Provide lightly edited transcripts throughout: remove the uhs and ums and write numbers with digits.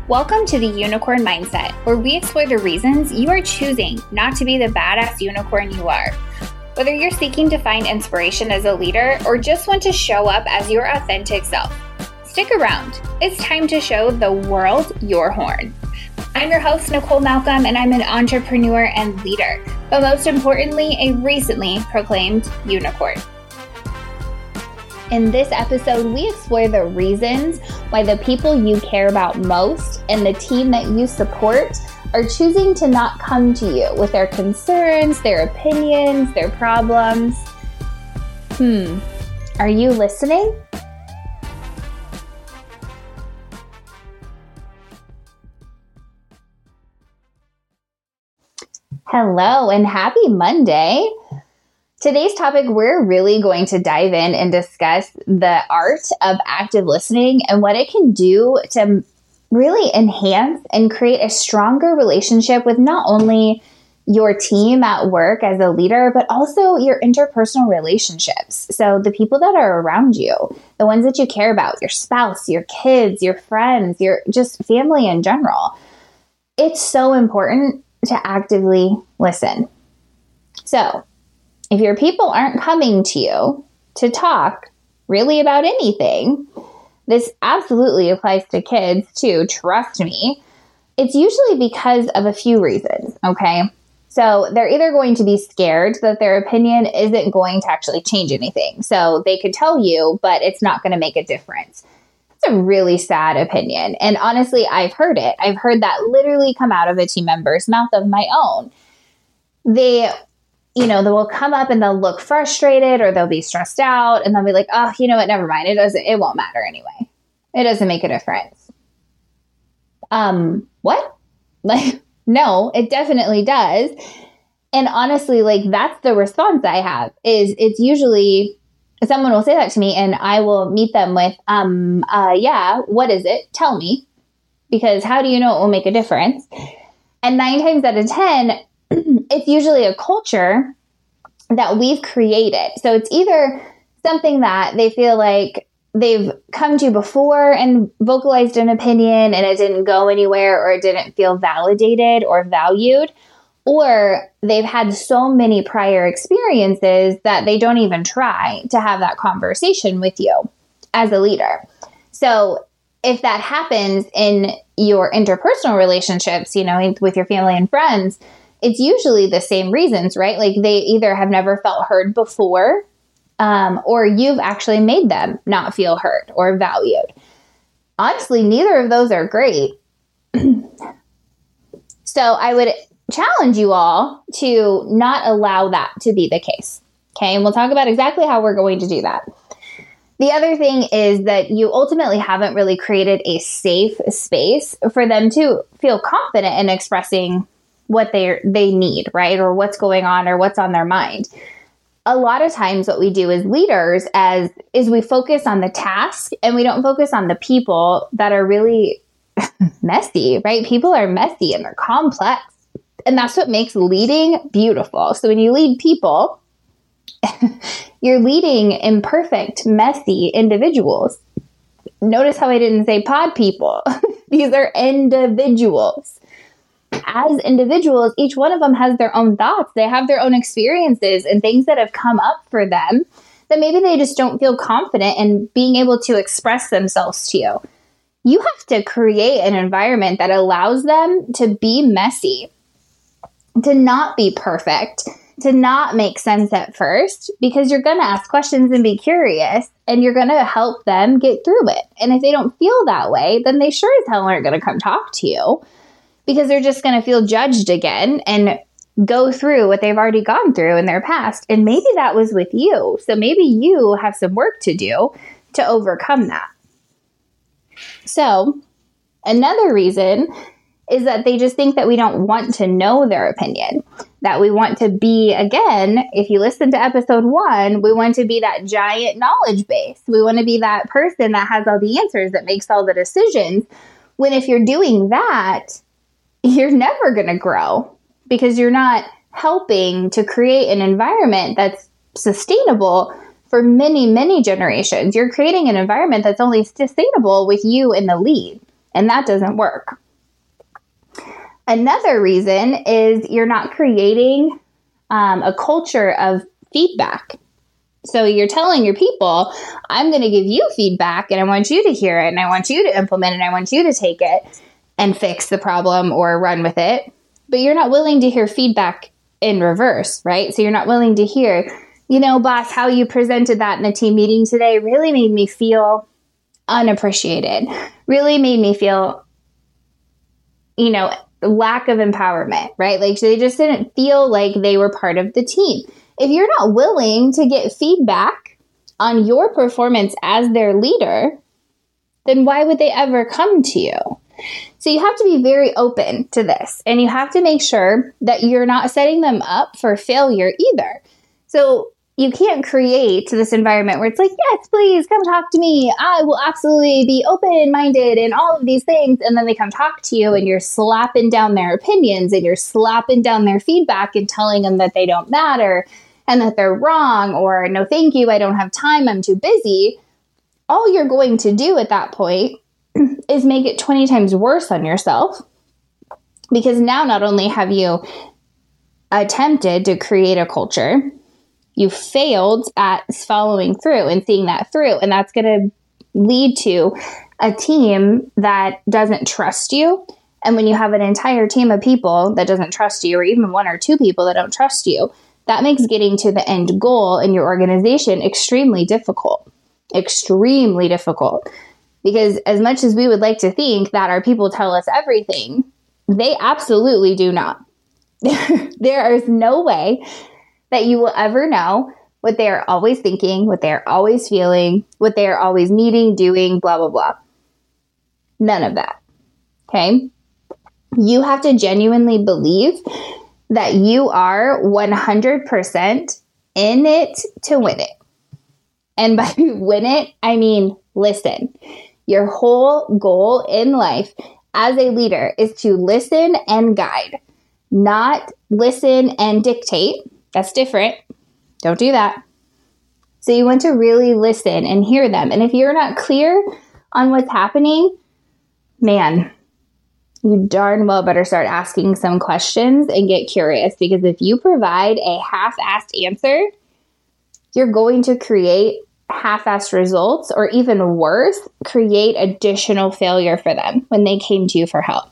Welcome to the Unicorn Mindset, where we explore the reasons you are choosing not to be the badass unicorn you are. Whether you're seeking to find inspiration as a leader or just want to show up as your authentic self, stick around. It's time to show the world your horn. I'm your host, Nicole Malcolm, and I'm an entrepreneur and leader, but most importantly, a recently proclaimed unicorn. In this episode, we explore the reasons why the people you care about most and the team that you support are choosing to not come to you with their concerns, their opinions, their problems. Are you listening? Hello and happy Monday. Today's topic, we're really going to dive in and discuss the art of active listening and what it can do to really enhance and create a stronger relationship with not only your team at work as a leader, but also your interpersonal relationships. So the people that are around you, the ones that you care about, your spouse, your kids, your friends, your just family in general. It's so important to actively listen. So if your people aren't coming to you to talk really about anything, this absolutely applies to kids too, trust me. It's usually because of a few reasons, okay? So they're either going to be scared that their opinion isn't going to actually change anything. So they could tell you, but it's not going to make a difference. It's a really sad opinion. And honestly, I've heard it. I've heard that literally come out of a team member's mouth of my own. They will come up and they'll look frustrated or they'll be stressed out and they'll be like, oh, you know what? Never mind. It won't matter anyway. It doesn't make a difference. What? No, it definitely does. And honestly, that's the response I have is it's usually someone will say that to me and I will meet them with, yeah, what is it? Tell me, because how do you know it will make a difference? And 9 times out of 10, it's usually a culture that we've created. So it's either something that they feel like they've come to before and vocalized an opinion and it didn't go anywhere or it didn't feel validated or valued, or they've had so many prior experiences that they don't even try to have that conversation with you as a leader. So if that happens in your interpersonal relationships, with your family and friends, it's usually the same reasons, right? Like they either have never felt heard before, or you've actually made them not feel heard or valued. Honestly, neither of those are great. So I would challenge you all to not allow that to be the case. Okay. And we'll talk about exactly how we're going to do that. The other thing is that you ultimately haven't really created a safe space for them to feel confident in expressing what they need, right? Or what's going on or what's on their mind. A lot of times what we do as leaders is we focus on the task and we don't focus on the people that are really messy, right? People are messy and they're complex. And that's what makes leading beautiful. So when you lead people, you're leading imperfect, messy individuals. Notice how I didn't say pod people. These are individuals. As individuals, each one of them has their own thoughts. They have their own experiences and things that have come up for them that maybe they just don't feel confident in being able to express themselves to you. You have to create an environment that allows them to be messy, to not be perfect, to not make sense at first, because you're going to ask questions and be curious and you're going to help them get through it. And if they don't feel that way, then they sure as hell aren't going to come talk to you, because they're just going to feel judged again and go through what they've already gone through in their past. And maybe that was with you. So maybe you have some work to do to overcome that. So another reason is that they just think that we don't want to know their opinion, that we want to be, again, if you listen to episode 1, we want to be that giant knowledge base. We want to be that person that has all the answers, that makes all the decisions. When if you're doing that, you're never going to grow because you're not helping to create an environment that's sustainable for many, many generations. You're creating an environment that's only sustainable with you in the lead. And that doesn't work. Another reason is you're not creating a culture of feedback. So you're telling your people, I'm going to give you feedback and I want you to hear it and I want you to implement it and I want you to take it and fix the problem or run with it. But you're not willing to hear feedback in reverse, right? So you're not willing to hear, boss, how you presented that in the team meeting today really made me feel unappreciated, really made me feel, lack of empowerment, right? Like they just didn't feel like they were part of the team. If you're not willing to get feedback on your performance as their leader, then why would they ever come to you? So you have to be very open to this, and you have to make sure that you're not setting them up for failure either. So you can't create this environment where it's like, yes, please come talk to me. I will absolutely be open-minded and all of these things. And then they come talk to you and you're slapping down their opinions and you're slapping down their feedback and telling them that they don't matter and that they're wrong, or no, thank you, I don't have time, I'm too busy. All you're going to do at that point is make it 20 times worse on yourself, because now not only have you attempted to create a culture, you failed at following through and seeing that through. And that's going to lead to a team that doesn't trust you. And when you have an entire team of people that doesn't trust you, or even one or two people that don't trust you, that makes getting to the end goal in your organization extremely difficult. Extremely difficult. Because as much as we would like to think that our people tell us everything, they absolutely do not. There is no way that you will ever know what they are always thinking, what they are always feeling, what they are always needing, doing, blah, blah, blah. None of that. Okay? You have to genuinely believe that you are 100% in it to win it. And by win it, I mean, listen. Your whole goal in life as a leader is to listen and guide, not listen and dictate. That's different. Don't do that. So you want to really listen and hear them. And if you're not clear on what's happening, man, you darn well better start asking some questions and get curious. Because if you provide a half-assed answer, you're going to create half-assed results, or even worse, create additional failure for them when they came to you for help.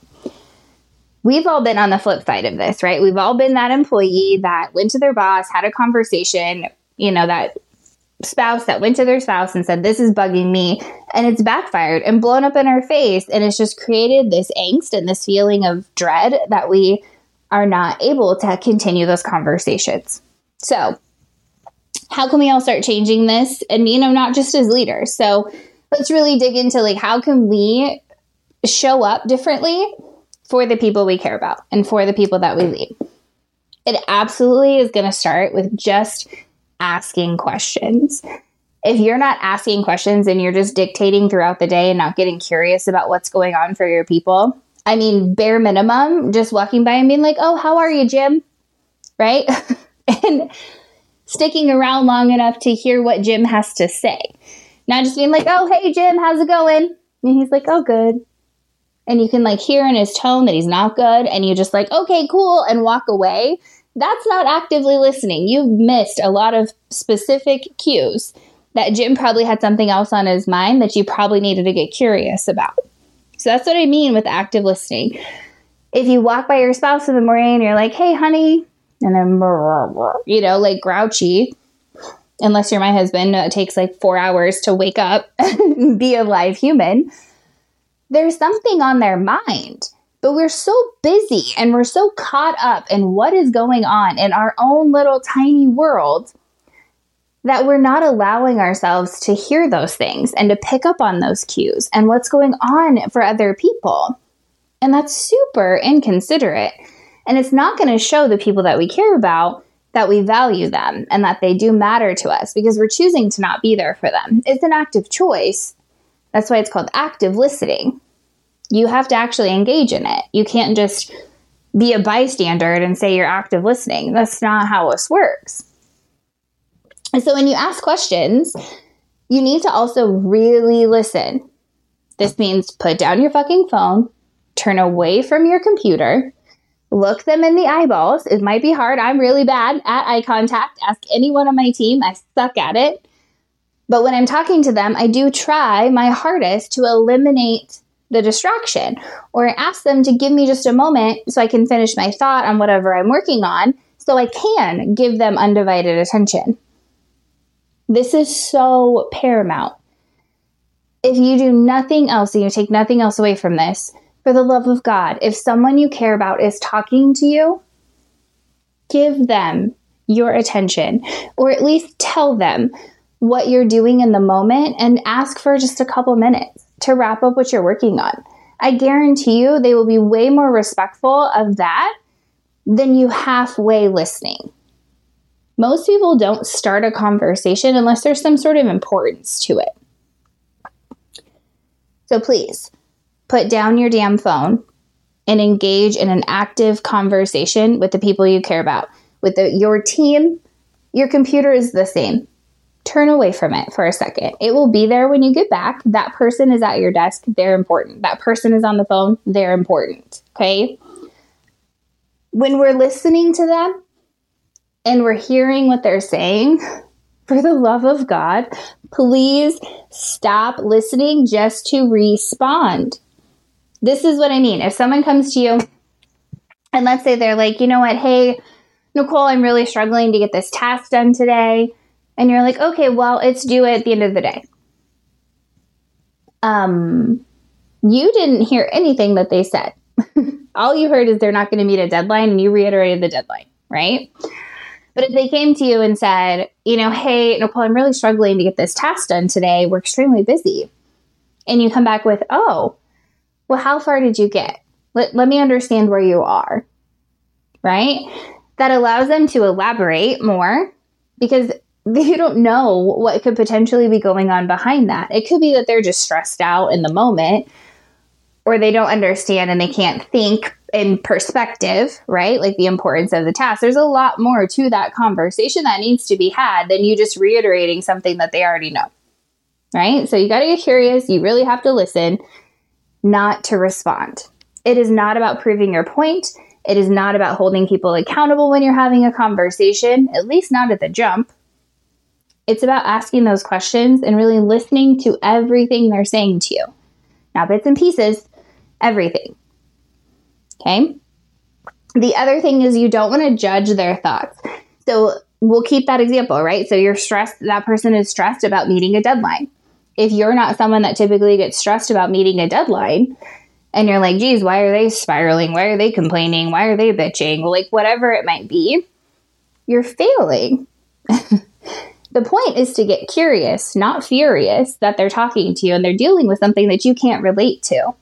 We've all been on the flip side of this, right? We've all been that employee that went to their boss, had a conversation, that spouse that went to their spouse and said, this is bugging me, and it's backfired and blown up in our face. And it's just created this angst and this feeling of dread that we are not able to continue those conversations. So how can we all start changing this? And, not just as leaders. So let's really dig into how can we show up differently for the people we care about and for the people that we lead. It absolutely is going to start with just asking questions. If you're not asking questions and you're just dictating throughout the day and not getting curious about what's going on for your people, I mean, bare minimum, just walking by and being like, oh, how are you, Jim? Right? And sticking around long enough to hear what Jim has to say. Not just being like, oh, hey, Jim, how's it going? And he's like, oh, good. And you can hear in his tone that he's not good. And you just okay, cool, and walk away. That's not actively listening. You've missed a lot of specific cues that Jim probably had something else on his mind that you probably needed to get curious about. So that's what I mean with active listening. If you walk by your spouse in the morning and you're like, hey, honey, and then, grouchy, unless you're my husband, it takes 4 hours to wake up and be a live human. There's something on their mind, but we're so busy and we're so caught up in what is going on in our own little tiny world that we're not allowing ourselves to hear those things and to pick up on those cues and what's going on for other people. And that's super inconsiderate. And it's not going to show the people that we care about that we value them and that they do matter to us, because we're choosing to not be there for them. It's an active choice. That's why it's called active listening. You have to actually engage in it. You can't just be a bystander and say you're active listening. That's not how this works. And so when you ask questions, you need to also really listen. This means put down your fucking phone, turn away from your computer, look them in the eyeballs. It might be hard. I'm really bad at eye contact. Ask anyone on my team. I suck at it. But when I'm talking to them, I do try my hardest to eliminate the distraction, or ask them to give me just a moment so I can finish my thought on whatever I'm working on, so I can give them undivided attention. This is so paramount. If you do nothing else and you take nothing else away from this, for the love of God, if someone you care about is talking to you, give them your attention, or at least tell them what you're doing in the moment and ask for just a couple minutes to wrap up what you're working on. I guarantee you they will be way more respectful of that than you halfway listening. Most people don't start a conversation unless there's some sort of importance to it. So please, put down your damn phone and engage in an active conversation with the people you care about. With your team, your computer is the same. Turn away from it for a second. It will be there when you get back. That person is at your desk. They're important. That person is on the phone. They're important. Okay? When we're listening to them and we're hearing what they're saying, for the love of God, please stop listening just to respond. This is what I mean. If someone comes to you and let's say they're like, you know what? Hey, Nicole, I'm really struggling to get this task done today. And you're like, okay, well, it's due at the end of the day. You didn't hear anything that they said. All you heard is they're not going to meet a deadline, and you reiterated the deadline, right? But if they came to you and said, you know, hey, Nicole, I'm really struggling to get this task done today. We're extremely busy. And you come back with, oh, well, how far did you get? Let me understand where you are, right? That allows them to elaborate more because you don't know what could potentially be going on behind that. It could be that they're just stressed out in the moment, or they don't understand and they can't think in perspective, right? Like the importance of the task. There's a lot more to that conversation that needs to be had than you just reiterating something that they already know, right? So you got to get curious. You really have to listen, not to respond. It is not about proving your point. It is not about holding people accountable when you're having a conversation, at least not at the jump. It's about asking those questions and really listening to everything they're saying to you. Not bits and pieces, everything. Okay? The other thing is you don't want to judge their thoughts. So we'll keep that example, right? So you're stressed, that person is stressed about meeting a deadline. If you're not someone that typically gets stressed about meeting a deadline, and you're like, geez, why are they spiraling? Why are they complaining? Why are they bitching? Well, like whatever it might be, you're failing. The point is to get curious, not furious that they're talking to you and they're dealing with something that you can't relate to.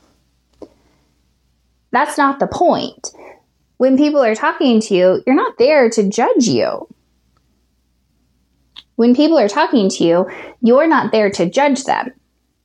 That's not the point. When people are talking to you, you're not there to judge you. When people are talking to you, you're not there to judge them.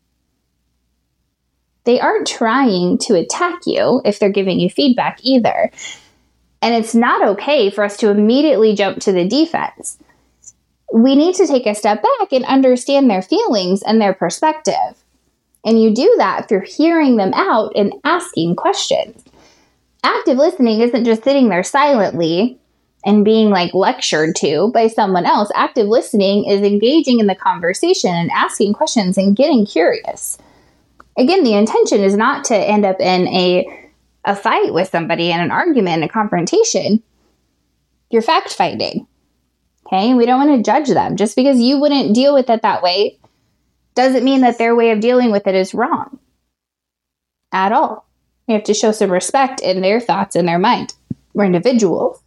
They aren't trying to attack you if they're giving you feedback either. And it's not okay for us to immediately jump to the defense. We need to take a step back and understand their feelings and their perspective. And you do that through hearing them out and asking questions. Active listening isn't just sitting there silently and being like lectured to by someone else. Active listening is engaging in the conversation and asking questions and getting curious. Again, the intention is not to end up in a fight with somebody, in an argument, a confrontation. You're fact-finding. Okay, we don't want to judge them. Just because you wouldn't deal with it that way doesn't mean that their way of dealing with it is wrong at all. You have to show some respect in their thoughts and their mind. We're individuals.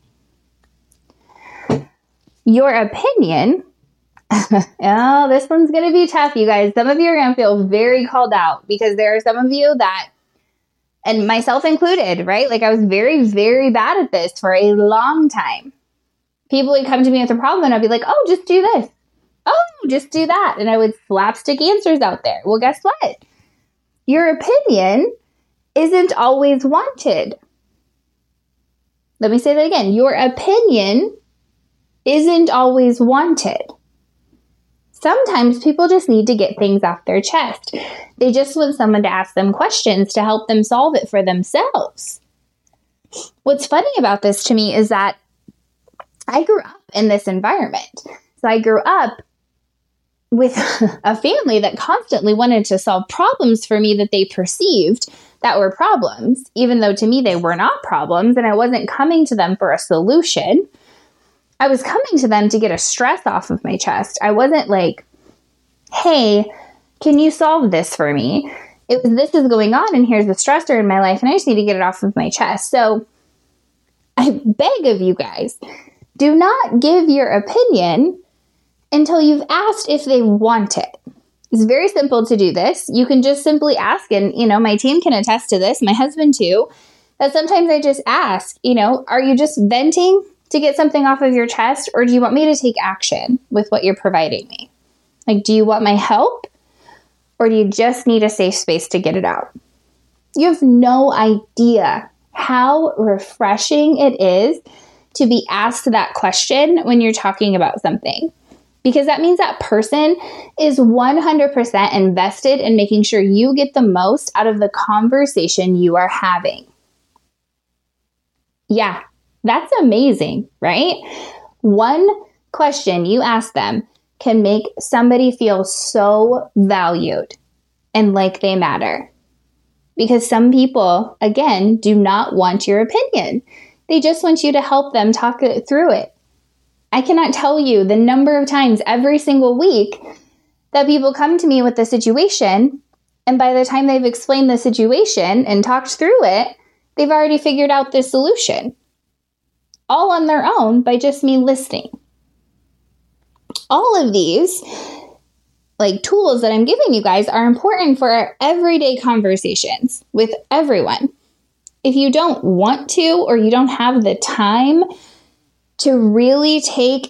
Your opinion, oh, this one's going to be tough, you guys. Some of you are going to feel very called out because there are some of you that, and myself included, right? Like I was very, very bad at this for a long time. People would come to me with a problem and I'd be like, oh, just do this. Oh, just do that. And I would slapstick answers out there. Well, guess what? Your opinion isn't always wanted. Let me say that again. Your opinion isn't always wanted. Sometimes people just need to get things off their chest. They just want someone to ask them questions to help them solve it for themselves. What's funny about this to me is that I grew up in this environment. So I grew up with a family that constantly wanted to solve problems for me that they perceived that were problems, even though to me they were not problems, and I wasn't coming to them for a solution. I was coming to them to get a stress off of my chest. I wasn't like, hey, can you solve this for me? It was, this is going on and here's the stressor in my life and I just need to get it off of my chest. So I beg of you guys, do not give your opinion until you've asked if they want it. It's very simple to do this. You can just simply ask, and, my team can attest to this, my husband too, that sometimes I just ask, are you just venting to get something off of your chest, or do you want me to take action with what you're providing me? Like, do you want my help, or do you just need a safe space to get it out? You have no idea how refreshing it is to be asked that question when you're talking about something. Because that means that person is 100% invested in making sure you get the most out of the conversation you are having. Yeah, that's amazing, right? One question you ask them can make somebody feel so valued and like they matter. Because some people, again, do not want your opinion. They just want you to help them talk through it. I cannot tell you the number of times every single week that people come to me with the situation, and by the time they've explained the situation and talked through it, they've already figured out the solution. All on their own by just me listening. All of these tools that I'm giving you guys are important for our everyday conversations with everyone. If you don't want to, or you don't have the time to really take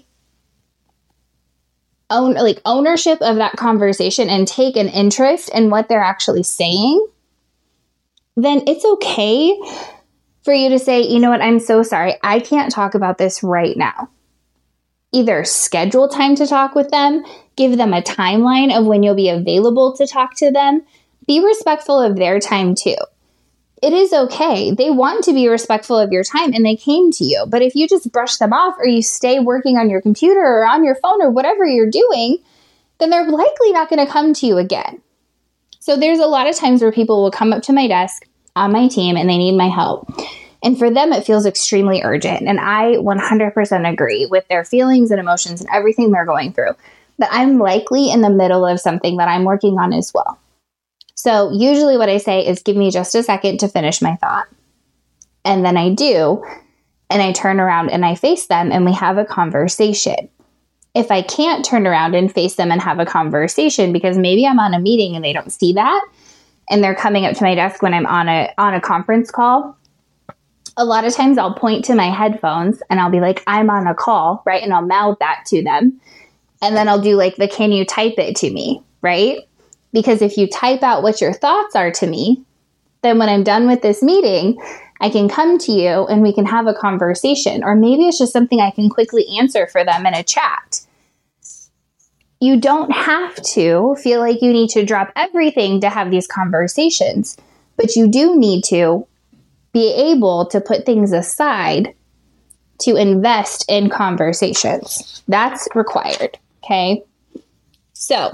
ownership of that conversation and take an interest in what they're actually saying, then it's okay for you to say, you know what, I'm so sorry, I can't talk about this right now. Either schedule time to talk with them, give them a timeline of when you'll be available to talk to them. Be respectful of their time too. It is okay. They want to be respectful of your time and they came to you. But if you just brush them off, or you stay working on your computer or on your phone or whatever you're doing, then they're likely not going to come to you again. So there's a lot of times where people will come up to my desk on my team and they need my help. And for them, it feels extremely urgent. And I 100% agree with their feelings and emotions and everything they're going through. But I'm likely in the middle of something that I'm working on as well. So usually what I say is, give me just a second to finish my thought. And then I do, and I turn around and I face them and we have a conversation. If I can't turn around and face them and have a conversation because maybe I'm on a meeting and they don't see that, and they're coming up to my desk when I'm on a conference call, a lot of times I'll point to my headphones and I'll be like, I'm on a call, right? And I'll mouth that to them. And then I'll do the can you type it to me, right? Because if you type out what your thoughts are to me, then when I'm done with this meeting, I can come to you and we can have a conversation. Or maybe it's just something I can quickly answer for them in a chat. You don't have to feel like you need to drop everything to have these conversations, but you do need to be able to put things aside to invest in conversations. That's required, okay? So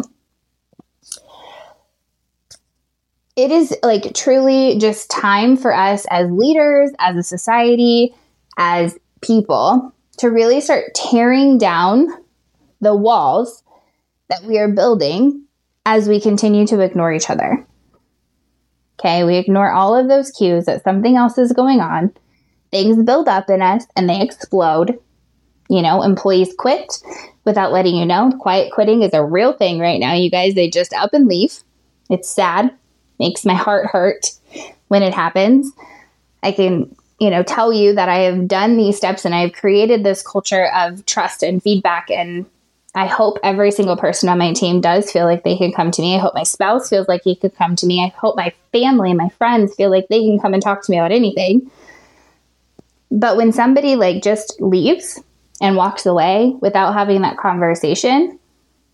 it is truly just time for us as leaders, as a society, as people, to really start tearing down the walls that we are building as we continue to ignore each other. Okay, we ignore all of those cues that something else is going on. Things build up in us and they explode. Employees quit without letting you know. Quiet quitting is a real thing right now, you guys. They just up and leave. It's sad. Makes my heart hurt when it happens. I can, tell you that I have done these steps and I've created this culture of trust and feedback. And I hope every single person on my team does feel like they can come to me. I hope my spouse feels like he could come to me. I hope my family, my friends feel like they can come and talk to me about anything. But when somebody just leaves and walks away without having that conversation,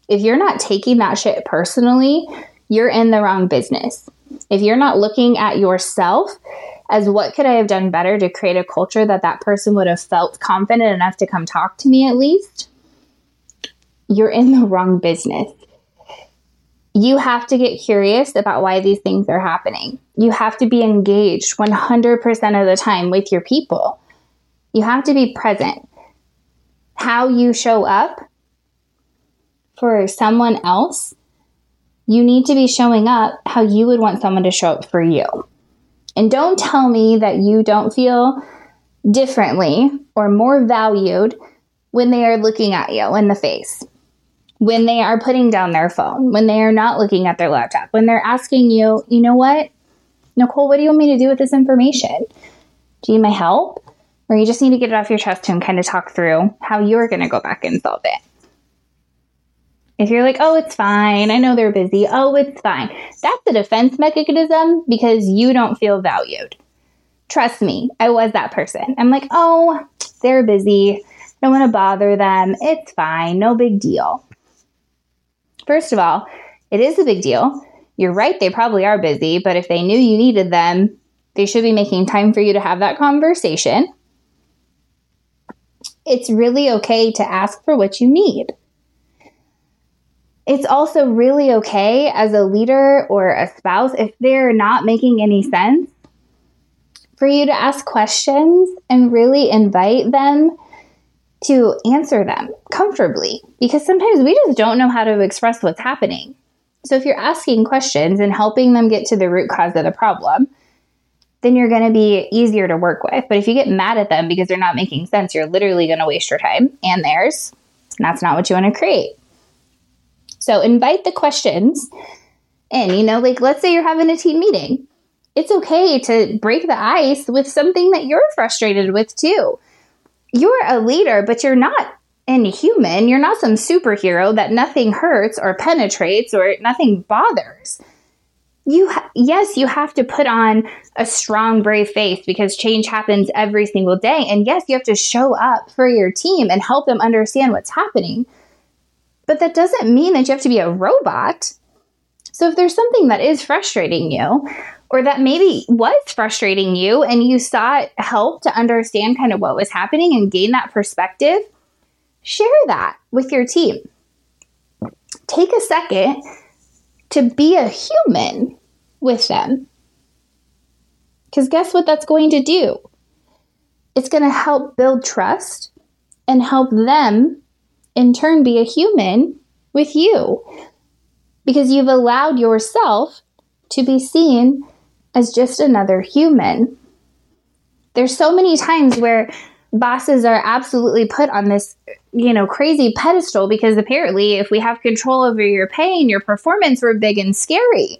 If you're not taking that shit personally, you're in the wrong business. If you're not looking at yourself as what could I have done better to create a culture that person would have felt confident enough to come talk to me at least, you're in the wrong business. You have to get curious about why these things are happening. You have to be engaged 100% of the time with your people. You have to be present. How you show up for someone else, you need to be showing up how you would want someone to show up for you. And don't tell me that you don't feel differently or more valued when they are looking at you in the face, when they are putting down their phone, when they are not looking at their laptop, when they're asking you, you know what, Nicole, what do you want me to do with this information? Do you need my help? Or you just need to get it off your chest and kind of talk through how you're going to go back and solve it. If you're like, oh, it's fine. I know they're busy. Oh, it's fine. That's a defense mechanism because you don't feel valued. Trust me, I was that person. I'm like, oh, they're busy. Don't want to bother them. It's fine. No big deal. First of all, it is a big deal. You're right. They probably are busy. But if they knew you needed them, they should be making time for you to have that conversation. It's really okay to ask for what you need. It's also really okay as a leader or a spouse, if they're not making any sense, for you to ask questions and really invite them to answer them comfortably. Because sometimes we just don't know how to express what's happening. So if you're asking questions and helping them get to the root cause of the problem, then you're going to be easier to work with. But if you get mad at them because they're not making sense, you're literally going to waste your time and theirs. And that's not what you want to create. So invite the questions in, like let's say you're having a team meeting. It's okay to break the ice with something that you're frustrated with too. You're a leader, but you're not inhuman. You're not some superhero that nothing hurts or penetrates or nothing bothers. Yes, you have to put on a strong, brave face because change happens every single day. And yes, you have to show up for your team and help them understand what's happening. But that doesn't mean that you have to be a robot. So if there's something that is frustrating you, or that maybe was frustrating you and you sought help to understand kind of what was happening and gain that perspective, share that with your team. Take a second to be a human with them. Because guess what that's going to do? It's going to help build trust and help them in turn be a human with you. Because you've allowed yourself to be seen as just another human. There's so many times where bosses are absolutely put on this, crazy pedestal because apparently if we have control over your pay and your performance, we're big and scary.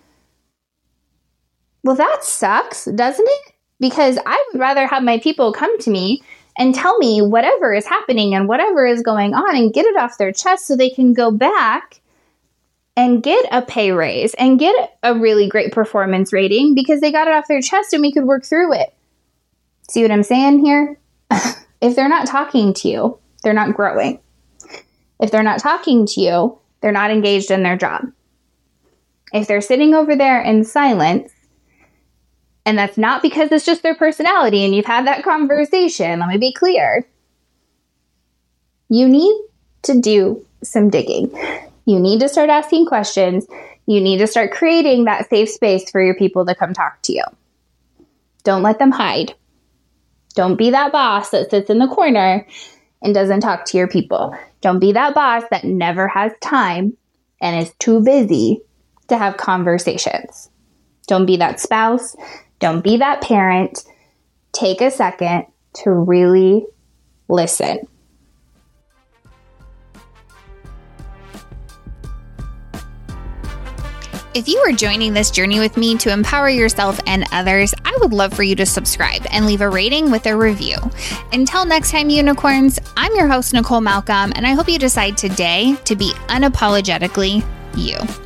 Well, that sucks, doesn't it? Because I would rather have my people come to me and tell me whatever is happening and whatever is going on and get it off their chest so they can go back and get a pay raise and get a really great performance rating because they got it off their chest and we could work through it. See what I'm saying here? If they're not talking to you, they're not growing. If they're not talking to you, they're not engaged in their job. If they're sitting over there in silence, and that's not because it's just their personality and you've had that conversation, let me be clear. You need to do some digging. You need to start asking questions. You need to start creating that safe space for your people to come talk to you. Don't let them hide. Don't be that boss that sits in the corner and doesn't talk to your people. Don't be that boss that never has time and is too busy to have conversations. Don't be that spouse. Don't be that parent. Take a second to really listen. If you are joining this journey with me to empower yourself and others, I would love for you to subscribe and leave a rating with a review. Until next time, unicorns, I'm your host, Nicole Malcolm, and I hope you decide today to be unapologetically you.